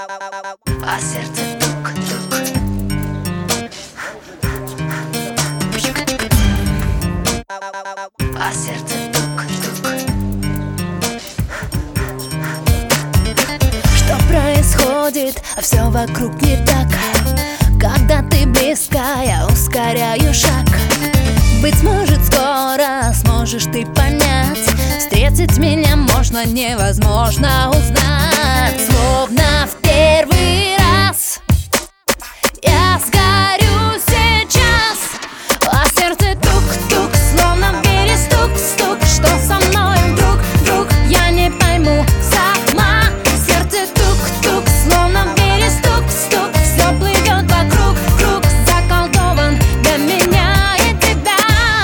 А сердце тук-тук. А сердце тук-тук. Что происходит? Все вокруг не так. Когда ты близка, я ускоряю шаг. Быть может, скоро сможешь ты понять. Встретить меня можно, невозможно узнать. Словно в первый раз я сгорю сейчас. А сердце тук-тук, словно в двери стук-стук. Что со мной вдруг, я не пойму сама. Сердце тук-тук, словно в двери стук-стук. Все плывет вокруг, круг заколдован для меня и тебя.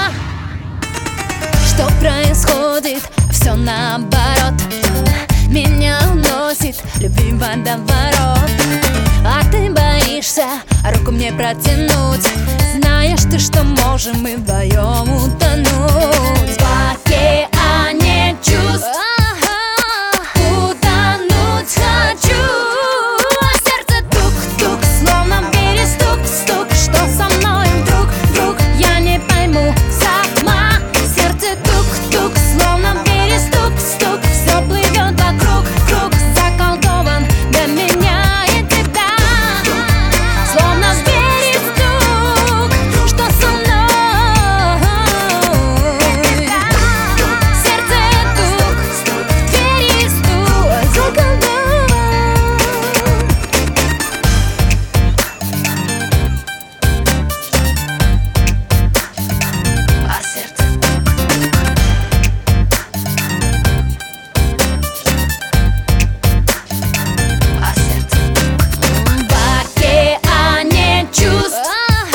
Что происходит? Все наоборот. Меня уносит любви водоворот. А ты боишься руку мне протянуть. Знаешь ты, что можем мы вдвоем утонуть в океане чувств. Утонуть хочу. А сердце тук-тук, словно в двери стук-стук. Что со мной вдруг, я не пойму сама. Сердце тук-тук, словно в двери стук-стук. Все плывет вокруг, круг заколдован для меня и тебя. Словно в двери стук, что со мной. Сердце тук, в двери стук, заколдован. А сердце тук-тук. А сердце тук-тук. В океане чувств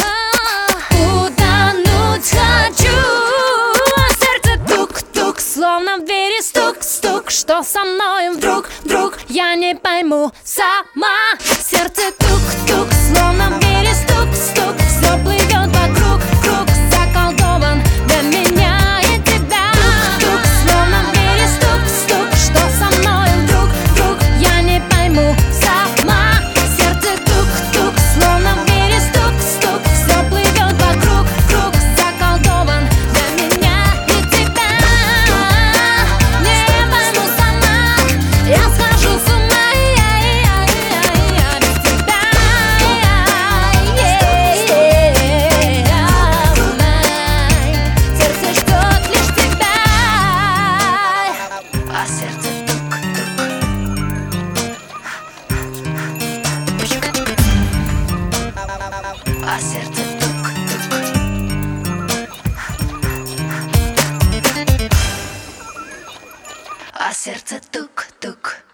утонуть хочу. А сердце тук-тук, словно в двери стук-стук. Что со мной вдруг, я не пойму сама. Сердце тук-тук, словно в двери стук-стук. Все плывет вокруг, круг заколдован для меня и тебя. Тук, словно в двери стук-стук. Что со мной вдруг, я не пойму сама. Сердце тук-тук, словно в двери стук-стук. Все плывет вокруг, круг заколдован для меня и тебя. Не пойму сама, я схожу с ума без тебя. Сердце ждет лишь тебя. А сердце тук-тук. А сердце тук-тук. А сердце тук-тук.